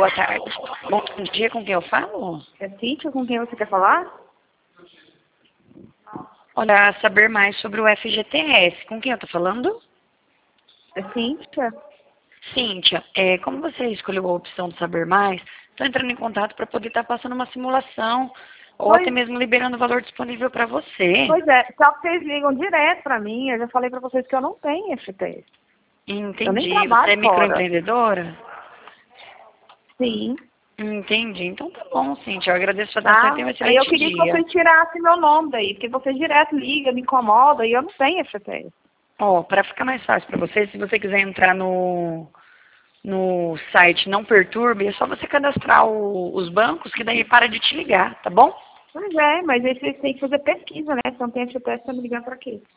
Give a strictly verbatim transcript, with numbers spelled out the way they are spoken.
boa tarde. Bom dia, com quem eu falo? É Cíntia, com quem você quer falar? Olha, saber mais sobre o F G T S. Com quem eu tô falando? É Cíntia? Cíntia, é, como você escolheu a opção de saber mais, estou entrando em contato para poder estar passando uma simulação ou Pois, até mesmo liberando o valor disponível para você. pois é, só que vocês ligam direto pra mim. Eu já falei pra vocês que eu não tenho F T S. Eu nem Entendi. Você trabalho é fora. microempreendedora? Sim, Entendi. Então tá bom, Cíntia. Eu agradeço a sua atenção e tá? tenha um Aí eu excelente queria que dia. vocês tirassem meu nome daí, porque vocês direto ligam, me incomodam e eu não tenho F T S. Ó, para ficar mais fácil para você, se você quiser entrar no, no site Não Perturbe, é só você cadastrar o- os bancos que daí para de te ligar, tá bom? Pois é, mas aí vocês têm que fazer pesquisa, né? Se não tem F T S, tá me ligando pra quê?